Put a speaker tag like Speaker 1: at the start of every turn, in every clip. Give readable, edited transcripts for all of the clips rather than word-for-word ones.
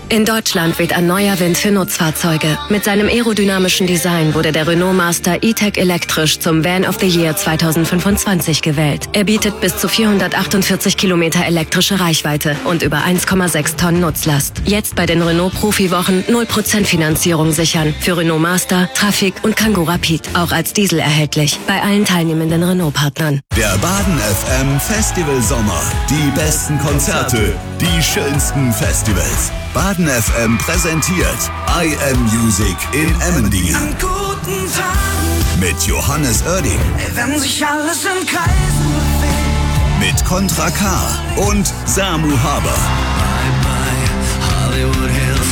Speaker 1: In Deutschland weht ein neuer Wind für Nutzfahrzeuge. Mit seinem aerodynamischen Design wurde der Renault Master E-Tech elektrisch zum Van of the Year 2025 gewählt. Er bietet bis zu 448 Kilometer elektrische Reichweite und über 1,6 Tonnen Nutzlast. Jetzt bei den Renault Profi-Wochen 0% Finanzierung sichern. Für Renault Master, Traffic und Kangoo Rapid. Auch als Diesel erhältlich. Bei allen teilnehmenden Renault-Partnern.
Speaker 2: Der Baden FM Festival Sommer. Die besten Konzerte, die schönsten Festivals. Baden FM präsentiert I Am Music in Emmendingen.
Speaker 3: An guten Tagen
Speaker 2: Mit Johannes Oerding.
Speaker 3: wenn sich alles im Kreisen bewegt.
Speaker 2: Mit Contra K und Samu Haber.
Speaker 3: Hollywood Hills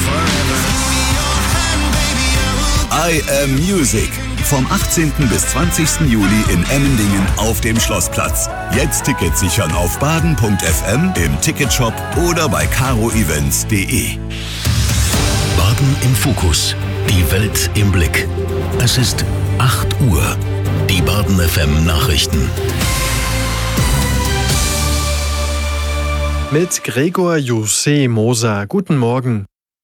Speaker 3: forever.
Speaker 2: I Am Music. Vom 18. bis 20. Juli in Emmendingen auf dem Schlossplatz. Jetzt Tickets sichern auf baden.fm, im Ticketshop oder bei caroevents.de.
Speaker 4: Baden im Fokus. Die Welt im Blick. Es ist 8 Uhr. Die Baden FM Nachrichten.
Speaker 5: Mit Gregor José Moser. Guten Morgen.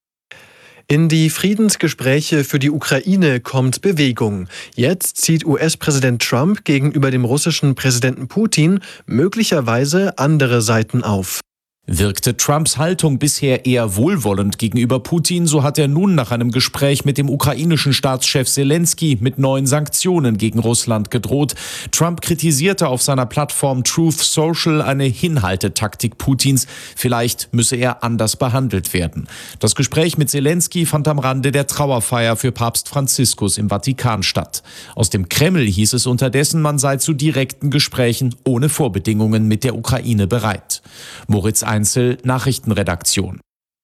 Speaker 5: In die Friedensgespräche für die Ukraine kommt Bewegung. Jetzt zieht US-Präsident Trump gegenüber dem russischen Präsidenten Putin möglicherweise andere Seiten auf.
Speaker 6: Wirkte Trumps Haltung bisher eher wohlwollend gegenüber Putin, so hat er nun nach einem Gespräch mit dem ukrainischen Staatschef Selensky mit neuen Sanktionen gegen Russland gedroht. Trump kritisierte auf seiner Plattform Truth Social eine Hinhaltetaktik Putins. Vielleicht müsse er anders behandelt werden. Das Gespräch mit Selensky fand am Rande der Trauerfeier für Papst Franziskus im Vatikan statt. Aus dem Kreml hieß es unterdessen, man sei zu direkten Gesprächen ohne Vorbedingungen mit der Ukraine bereit. Moritz Einzel, Nachrichtenredaktion.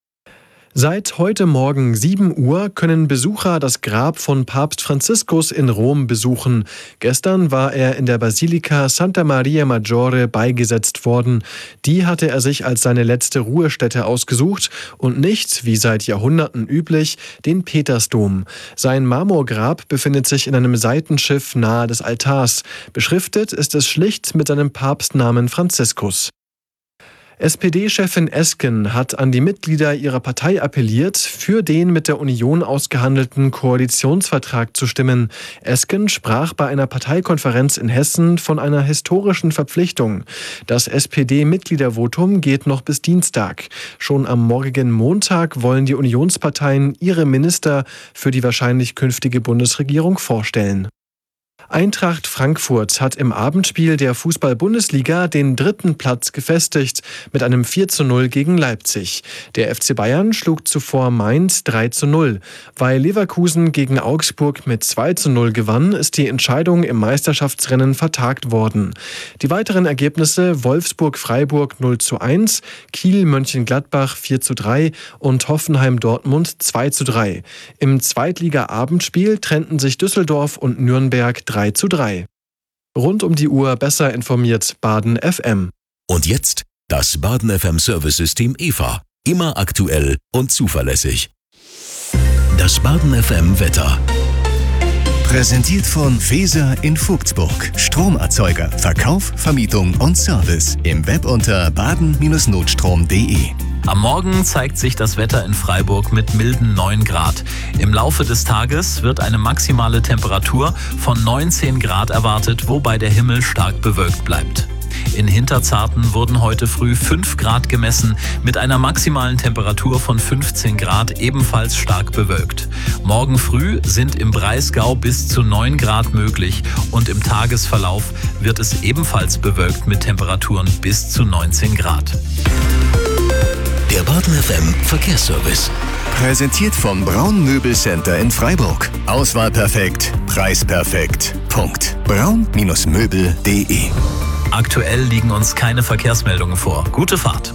Speaker 5: Seit heute Morgen 7 Uhr können Besucher das Grab von Papst Franziskus in Rom besuchen. Gestern war er in der Basilika Santa Maria Maggiore beigesetzt worden. Die hatte er sich als seine letzte Ruhestätte ausgesucht und nicht, wie seit Jahrhunderten üblich, den Petersdom. Sein Marmorgrab befindet sich in einem Seitenschiff nahe des Altars. Beschriftet ist es schlicht mit seinem Papstnamen Franziskus. SPD-Chefin Esken hat an die Mitglieder ihrer Partei appelliert, für den mit der Union ausgehandelten Koalitionsvertrag zu stimmen. Esken sprach bei einer Parteikonferenz in Hessen von einer historischen Verpflichtung. Das SPD-Mitgliedervotum geht noch bis Dienstag. Schon am morgigen Montag wollen die Unionsparteien ihre Minister für die wahrscheinlich künftige Bundesregierung vorstellen. Eintracht Frankfurt hat im Abendspiel der Fußball-Bundesliga den 3. Platz gefestigt mit einem 4:0 gegen Leipzig. Der FC Bayern schlug zuvor Mainz 3:0. Weil Leverkusen gegen Augsburg mit 2:0 gewann, ist die Entscheidung im Meisterschaftsrennen vertagt worden. Die weiteren Ergebnisse: Wolfsburg-Freiburg 0:1, Kiel-Mönchengladbach 4:3 und Hoffenheim-Dortmund 2:3. Im Zweitliga-Abendspiel trennten sich Düsseldorf und Nürnberg 3:3. Rund um die Uhr besser informiert Baden FM.
Speaker 4: Und jetzt das Baden FM Service-System EVA. Immer aktuell und zuverlässig. Das Baden FM Wetter. Präsentiert von Feser in Vogtsburg. Stromerzeuger, Verkauf, Vermietung und Service. Im Web unter baden-notstrom.de.
Speaker 7: Am Morgen zeigt sich das Wetter in Freiburg mit milden 9 Grad. Im Laufe des Tages wird eine maximale Temperatur von 19 Grad erwartet, wobei der Himmel stark bewölkt bleibt. In Hinterzarten wurden heute früh 5 Grad gemessen, mit einer maximalen Temperatur von 15 Grad, ebenfalls stark bewölkt. Morgen früh sind im Breisgau bis zu 9 Grad möglich und im Tagesverlauf wird es ebenfalls bewölkt mit Temperaturen bis zu 19 Grad.
Speaker 4: Der Baden FM Verkehrsservice. Präsentiert vom Braun Möbelcenter in Freiburg. Auswahl perfekt, Preis perfekt. Punkt. braun-möbel.de.
Speaker 7: Aktuell liegen uns keine Verkehrsmeldungen vor. Gute Fahrt.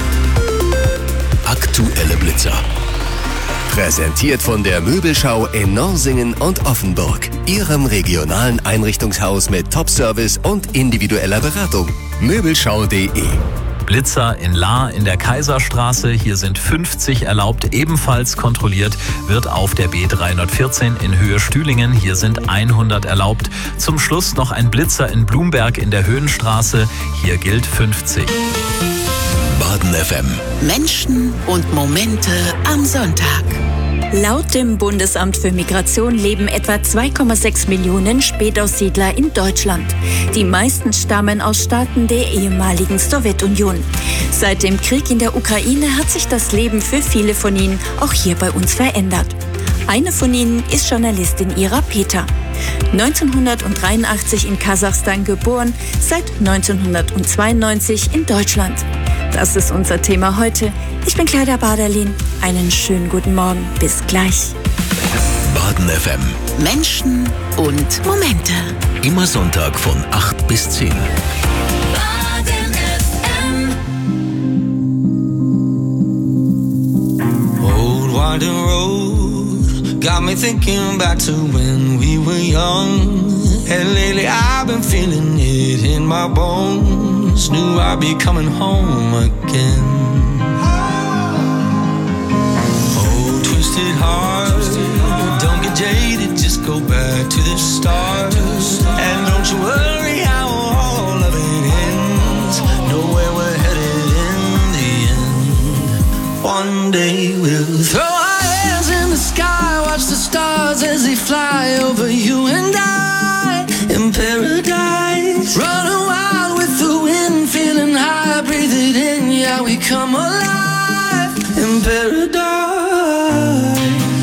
Speaker 4: Aktuelle Blitzer. Präsentiert von der Möbelschau in Norsingen und Offenburg. Ihrem regionalen Einrichtungshaus mit Top-Service und individueller Beratung. Möbelschau.de.
Speaker 7: Blitzer in Lahr in der Kaiserstraße. Hier sind 50 erlaubt, ebenfalls kontrolliert wird auf der B314 in Höhe Stühlingen. Hier sind 100 erlaubt. Zum Schluss noch ein Blitzer in Blumberg in der Höhenstraße. Hier gilt 50.
Speaker 4: Baden FM.
Speaker 8: Menschen und Momente am Sonntag.
Speaker 9: Laut dem Bundesamt für Migration leben etwa 2,6 Millionen Spätaussiedler in Deutschland. Die meisten stammen aus Staaten der ehemaligen Sowjetunion. Seit dem Krieg in der Ukraine hat sich das Leben für viele von ihnen auch hier bei uns verändert. Eine von ihnen ist Journalistin Ira Peter. 1983 in Kasachstan geboren, seit 1992 in Deutschland. Das ist unser Thema heute. Ich bin Claudia Baderlin. Einen schönen guten Morgen. Bis gleich.
Speaker 4: Baden FM.
Speaker 8: Menschen und Momente.
Speaker 4: Immer Sonntag von 8 bis 10.
Speaker 3: Baden FM.
Speaker 10: Old winding road got me thinking back to when we were young. And lately I've been feeling it in my bones. Knew I'd be coming home again. Oh, twisted heart, don't get jaded, just go back to the start. And don't you worry how all of it ends. Know where we're headed in the end. One day we'll throw our hands in the sky, watch the stars as they fly over you and I. In paradise, running wild with the wind, feeling high, breathe it in, yeah, we come alive in paradise.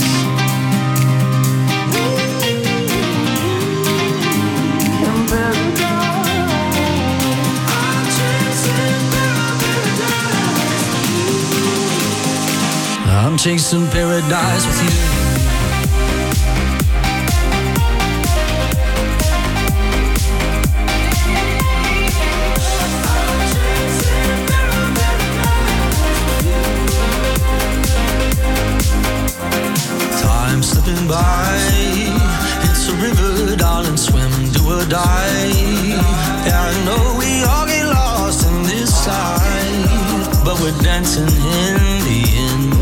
Speaker 10: In paradise, I'm chasing paradise with you. Slipping by, it's a river, darling, swim, do or die. Yeah, I know we all get lost in this life, but we're dancing in the end.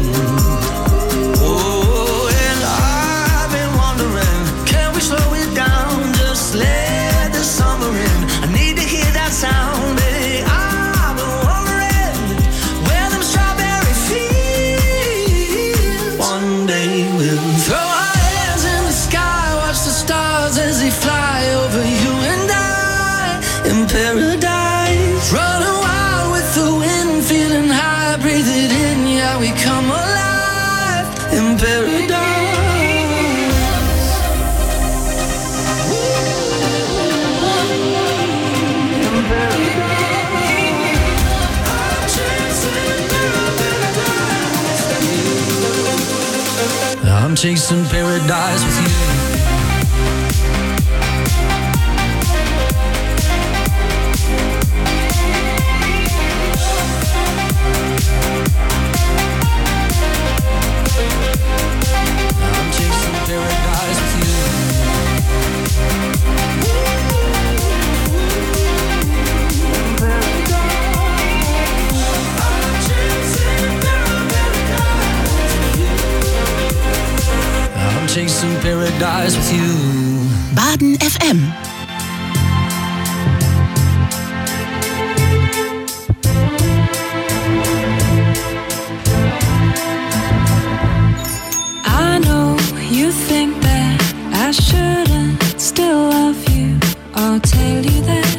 Speaker 10: Oh, and I've been wondering, can we slow it down, just let the summer in. I need to hear that sound, baby. I've been wondering where them strawberry fields. One day we'll throw our hands in the sky, watch the stars as they fly over you and I. In paradise, running wild with the wind, feeling high, breathe it in, yeah, we come alive in paradise. In paradise, I'm chasing paradise with you. I'm chasing paradise with you. I'm chasing paradise with you.
Speaker 8: Baden FM.
Speaker 11: I know you think that I shouldn't still love you. I'll tell you that.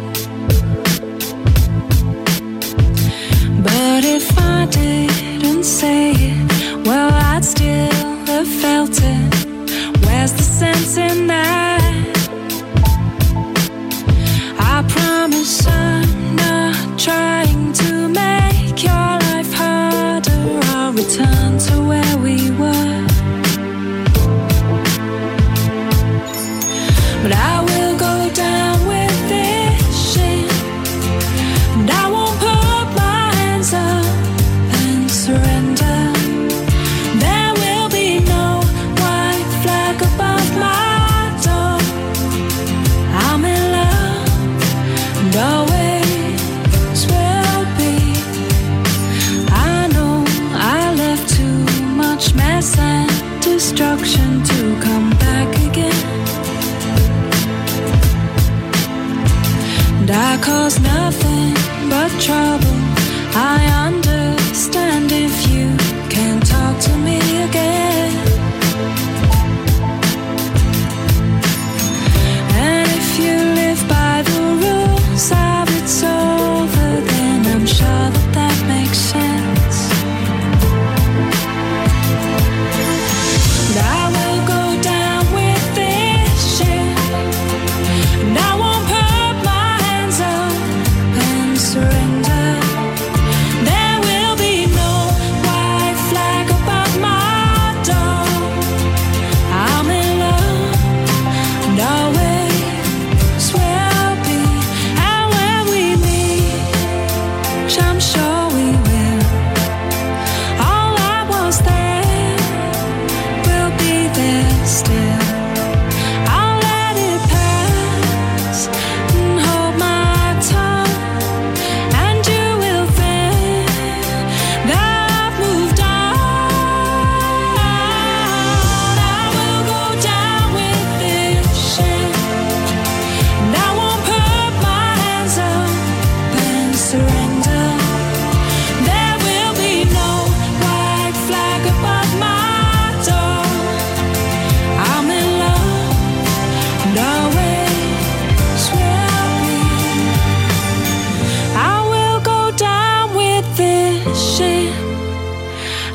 Speaker 11: But if I didn't say it, well, I'd still have felt it. Where's the sense in that?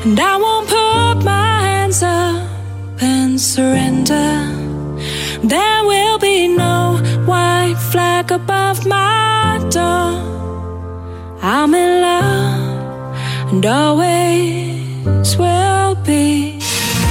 Speaker 11: And I won't put my hands up and surrender. There will be no white flag above my door. I'm in love and always will be.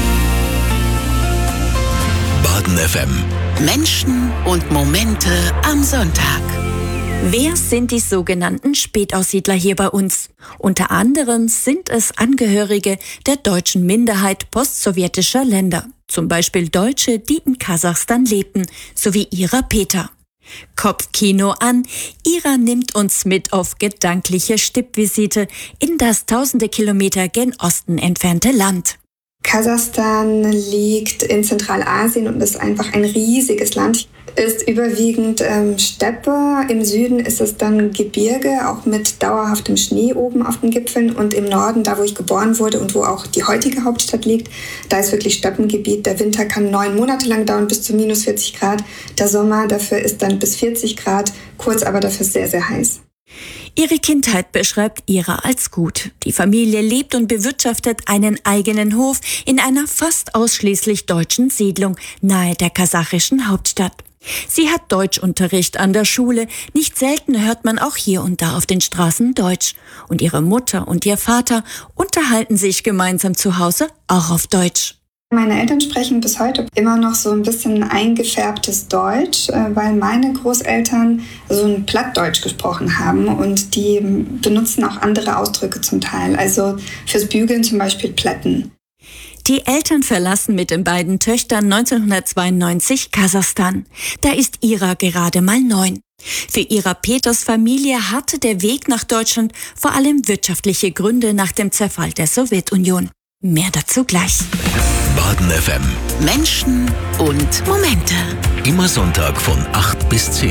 Speaker 4: Baden FM.
Speaker 8: Menschen und Momente am Sonntag.
Speaker 9: Wer sind die sogenannten Spätaussiedler hier bei uns? Unter anderem sind es Angehörige der deutschen Minderheit postsowjetischer Länder. Zum Beispiel Deutsche, die in Kasachstan lebten, sowie Ira Peter. Kopfkino an. Ira nimmt uns mit auf gedankliche Stippvisite in das tausende Kilometer gen Osten entfernte Land.
Speaker 12: Kasachstan liegt in Zentralasien und ist einfach ein riesiges Land. Ist überwiegend Steppe. Im Süden ist es dann Gebirge, auch mit dauerhaftem Schnee oben auf den Gipfeln. Und im Norden, da wo ich geboren wurde und wo auch die heutige Hauptstadt liegt, da ist wirklich Steppengebiet. Der Winter kann 9 Monate lang dauern, bis zu minus 40 Grad. Der Sommer dafür ist dann bis 40 Grad, kurz aber dafür sehr, sehr heiß.
Speaker 9: Ihre Kindheit beschreibt Ira als gut. Die Familie lebt und bewirtschaftet einen eigenen Hof in einer fast ausschließlich deutschen Siedlung nahe der kasachischen Hauptstadt. Sie hat Deutschunterricht an der Schule. Nicht selten hört man auch hier und da auf den Straßen Deutsch. Und ihre Mutter und ihr Vater unterhalten sich gemeinsam zu Hause auch auf Deutsch.
Speaker 12: Meine Eltern sprechen bis heute immer noch so ein bisschen eingefärbtes Deutsch, weil meine Großeltern so ein Plattdeutsch gesprochen haben und die benutzen auch andere Ausdrücke zum Teil. Also fürs Bügeln zum Beispiel Plätten.
Speaker 9: Die Eltern verlassen mit den beiden Töchtern 1992 Kasachstan. Da ist Ira gerade mal 9. Für Ira Peters Familie hatte der Weg nach Deutschland vor allem wirtschaftliche Gründe nach dem Zerfall der Sowjetunion. Mehr dazu gleich.
Speaker 4: Baden FM.
Speaker 8: Menschen und Momente.
Speaker 4: Immer Sonntag von 8 bis 10.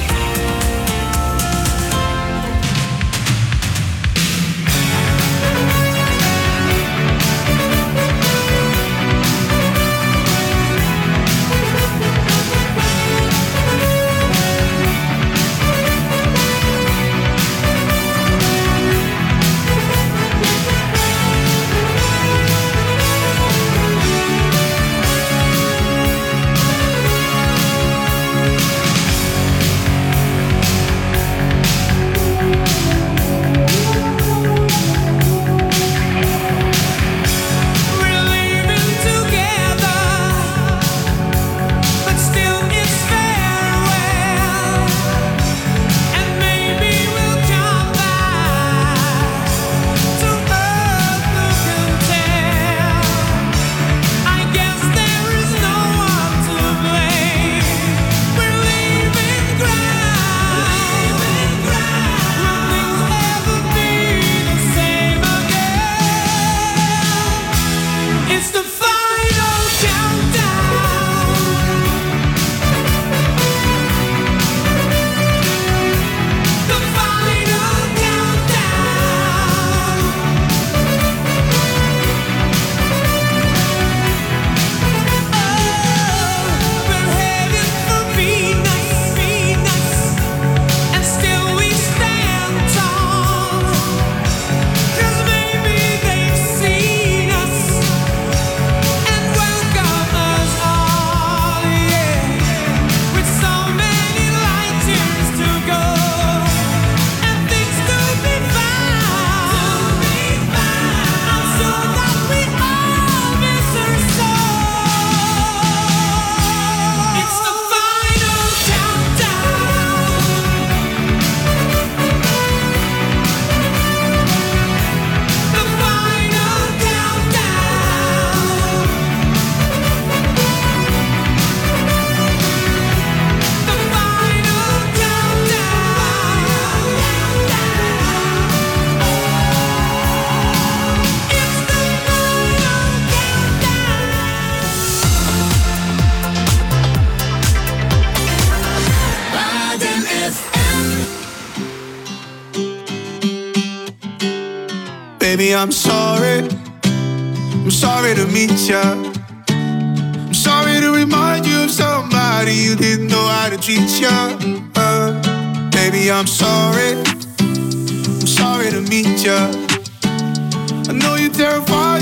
Speaker 10: Baby, I'm sorry to meet ya. I'm sorry to remind you of somebody you didn't know how to treat ya. Baby, I'm sorry to meet ya. I know you're terrified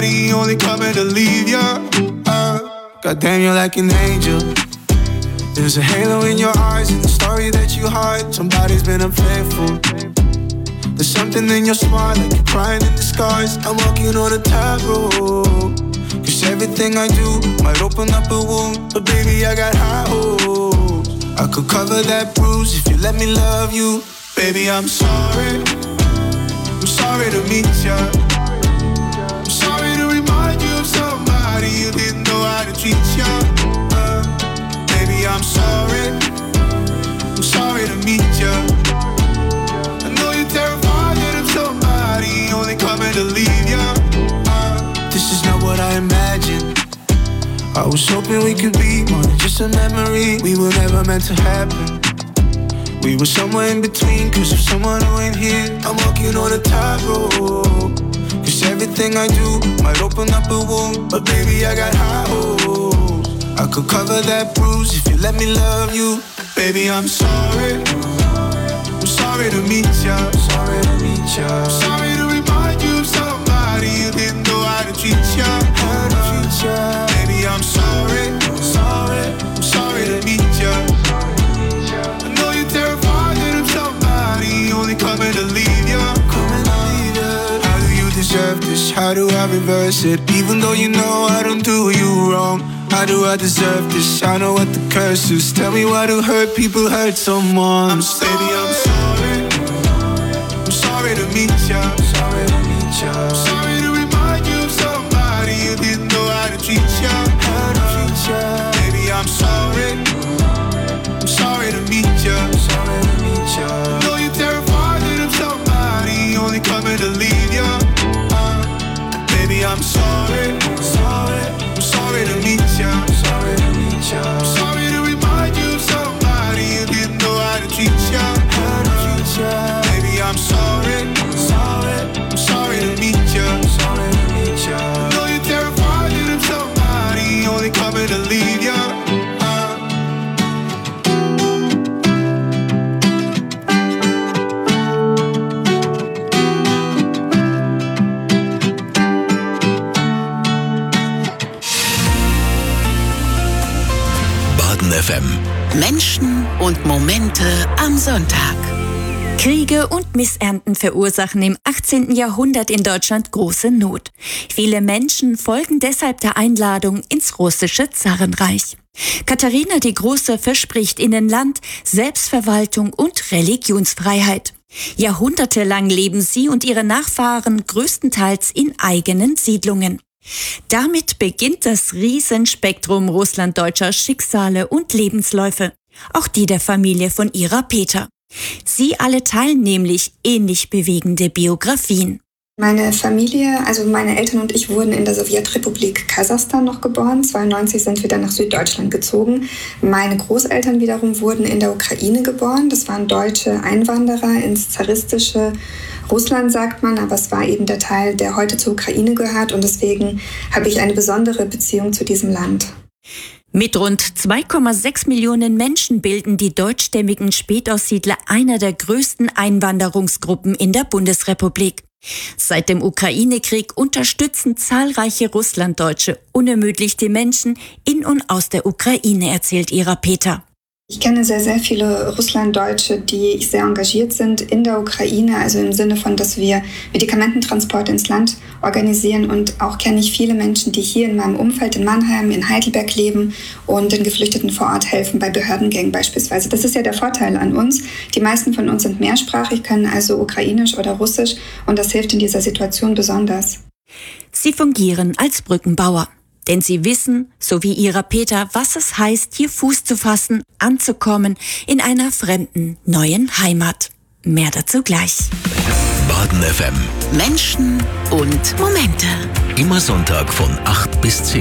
Speaker 10: somebody, only coming to leave ya. Goddamn, you're like an angel. There's a halo in your eyes and the story that you hide. Somebody's been unfaithful. There's something in your smile, like you're crying in disguise. I'm walking on a tightrope. Cause everything I do might open up a wound. But baby, I got high hopes. I could cover that bruise if you let me love you. Baby, I'm sorry. I'm sorry to meet ya. I'm sorry to remind you of somebody you didn't know how to treat ya. Baby, I'm sorry. I'm sorry to meet ya. I know you're terrified that I'm somebody only coming to leave ya. This is not what I imagined. I was hoping we could be more than just a memory. We were never meant to happen. We were somewhere in between, cause of someone who ain't here. I'm walking on a tightrope. Cause everything I do might open up a wound. But baby, I got high hopes. I could cover that bruise if you let me love you. Baby, I'm sorry. I'm sorry to meet ya. Sorry to meet ya. I'm sorry to remind you of somebody you didn't know how to treat ya. How to treat ya. Baby, I'm sorry. Sorry. I'm sorry to meet ya. I know you're terrified that I'm somebody only coming to leave ya. Coming to leave ya. How do you deserve this? How do I reverse it? Even though you know I don't do you wrong. How do I deserve this? I know what the curse is. Tell me why do hurt people hurt someone? Baby, I'm sorry. I'm sorry to meet ya. Sorry to meet ya. I'm sorry to remind you of somebody you didn't know how to treat ya. How to treat ya. Baby, I'm sorry. I'm sorry to meet ya. Sorry to meet ya. I know you're terrified that I'm somebody only coming to leave ya. Baby, I'm sorry. Sorry. I'm sorry to meet ya. Sorry to meet ya. I'm sorry to remind you of somebody you didn't know how to treat ya. How to treat ya. Baby, I'm sorry. Sorry. I'm sorry to meet ya. Sorry to meet ya. I know you're terrified that I'm somebody only coming to leave ya.
Speaker 4: FM.
Speaker 8: Menschen und Momente am Sonntag.
Speaker 9: Kriege und Missernten verursachen im 18. Jahrhundert in Deutschland große Not. Viele Menschen folgen deshalb der Einladung ins russische Zarenreich. Katharina die Große verspricht ihnen Land, Selbstverwaltung und Religionsfreiheit. Jahrhundertelang leben sie und ihre Nachfahren größtenteils in eigenen Siedlungen. Damit beginnt das Riesenspektrum russlanddeutscher Schicksale und Lebensläufe, auch die der Familie von Ira Peter. Sie alle teilen nämlich ähnlich bewegende Biografien.
Speaker 12: Meine Familie, also meine Eltern und ich, wurden in der Sowjetrepublik Kasachstan noch geboren. 1992 sind wir dann nach Süddeutschland gezogen. Meine Großeltern wiederum wurden in der Ukraine geboren. Das waren deutsche Einwanderer ins zaristische Russland, sagt man, aber es war eben der Teil, der heute zur Ukraine gehört. Und deswegen habe ich eine besondere Beziehung zu diesem Land.
Speaker 9: Mit rund 2,6 Millionen Menschen bilden die deutschstämmigen Spätaussiedler einer der größten Einwanderungsgruppen in der Bundesrepublik. Seit dem Ukraine-Krieg unterstützen zahlreiche Russlanddeutsche unermüdlich die Menschen in und aus der Ukraine, erzählt Ira Peter.
Speaker 12: Ich kenne sehr, sehr viele Russlanddeutsche, die sehr engagiert sind in der Ukraine, also im Sinne von, dass wir Medikamententransporte ins Land organisieren. Und auch kenne ich viele Menschen, die hier in meinem Umfeld in Mannheim, in Heidelberg leben und den Geflüchteten vor Ort helfen, bei Behördengängen beispielsweise. Das ist ja der Vorteil an uns. Die meisten von uns sind mehrsprachig, können also Ukrainisch oder Russisch und das hilft in dieser Situation besonders.
Speaker 9: Sie fungieren als Brückenbauer. Denn sie wissen, so wie Ira Peter, was es heißt, hier Fuß zu fassen, anzukommen in einer fremden, neuen Heimat. Mehr dazu gleich.
Speaker 4: Baden FM.
Speaker 8: Menschen und Momente.
Speaker 4: Immer Sonntag von 8 bis 10.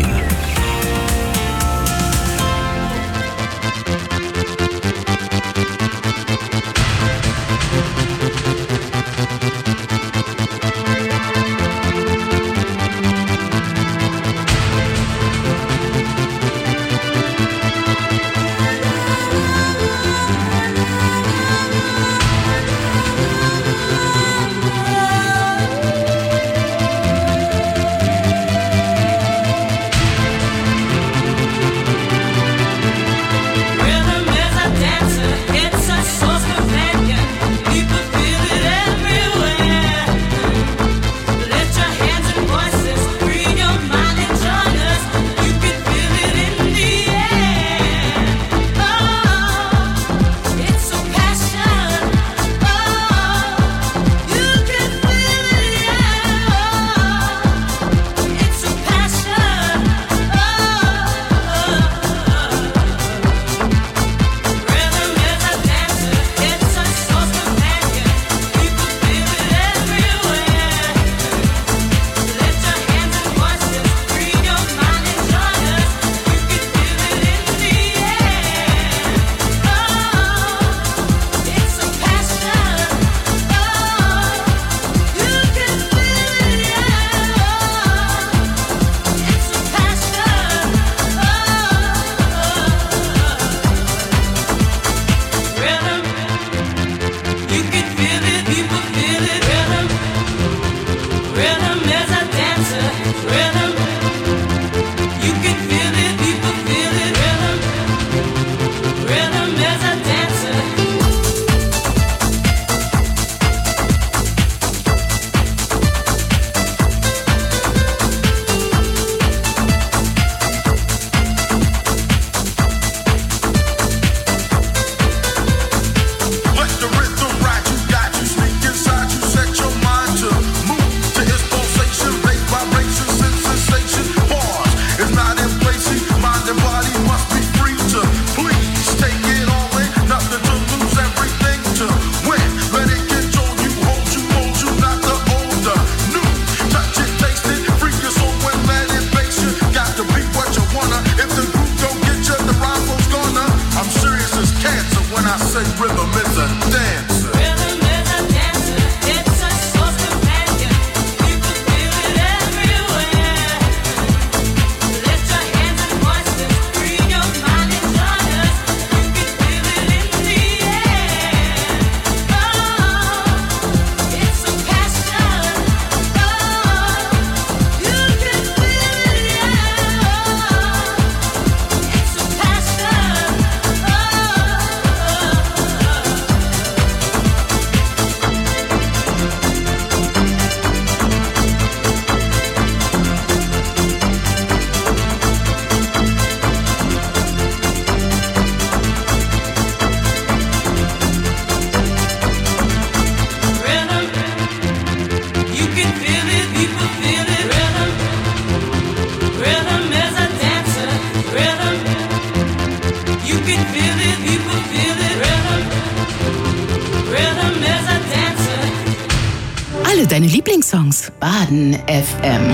Speaker 8: deine Lieblingssongs. Baden FM.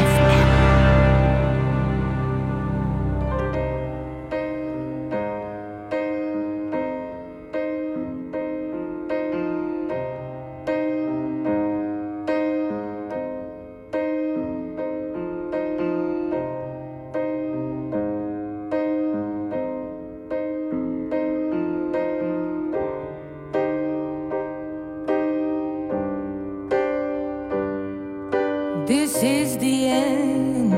Speaker 11: This is the end.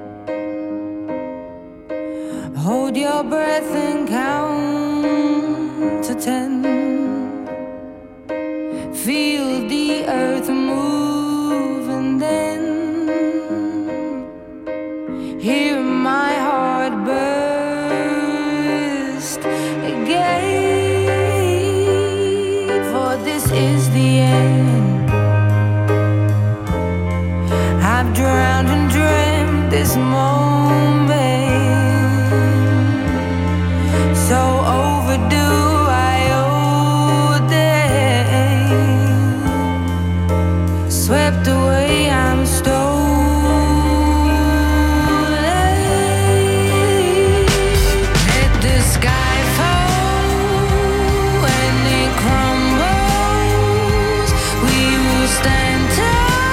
Speaker 11: Hold your breath and count to 10. Feel the earth move and then hear my heart burst again. For this is the end. I've drowned and dreamt this moment, so overdue I owe them. Swept away, I'm stolen. Let the sky fall when it crumbles. We will stand tall.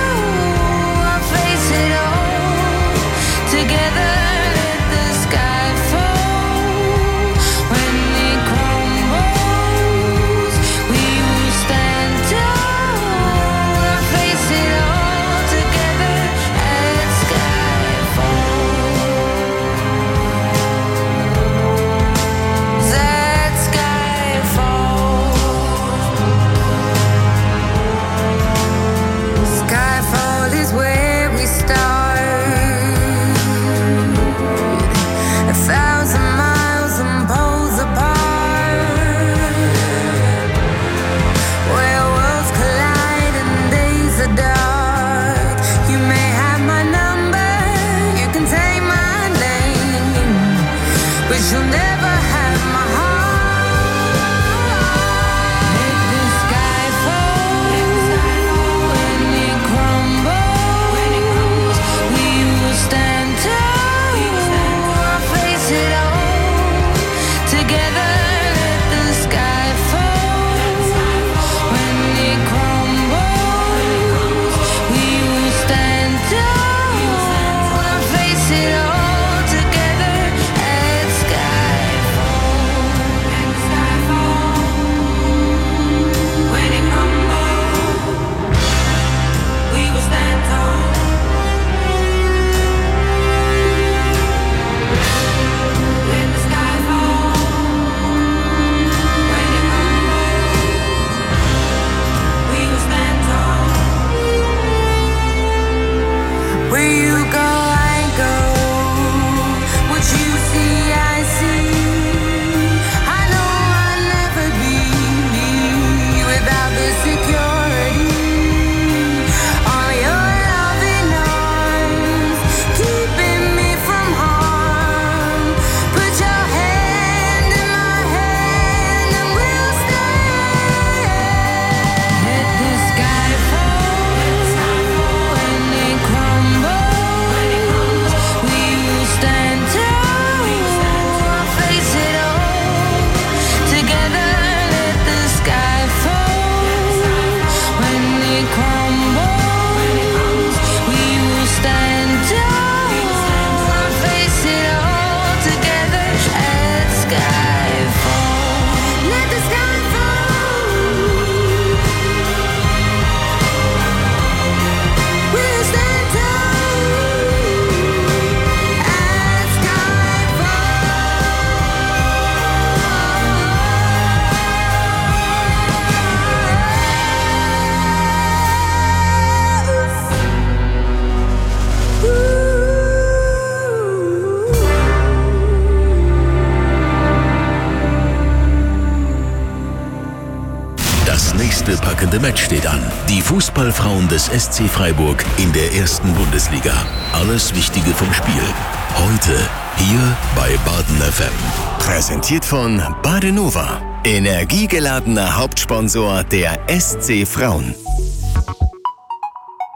Speaker 4: nächste packende Match steht an. Die Fußballfrauen des SC Freiburg in der ersten Bundesliga. Alles Wichtige vom Spiel. Heute hier bei Baden FM.
Speaker 13: Präsentiert von Badenova. Energiegeladener Hauptsponsor der SC Frauen.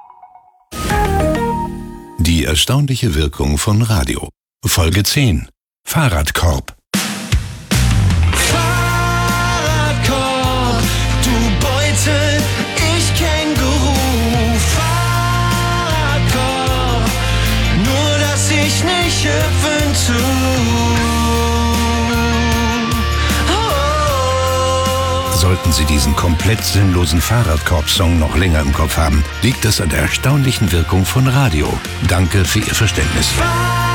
Speaker 4: erstaunliche Wirkung von Radio. Folge 10. Fahrradkorb.
Speaker 10: Fahrradkorb, du Beutel, ich Känguru. Fahrradkorb, nur dass ich nicht hüpfen tu.
Speaker 4: Sollten Sie diesen komplett sinnlosen Fahrradkorb-Song noch länger im Kopf haben, liegt das an der erstaunlichen Wirkung von Radio. Danke für Ihr Verständnis.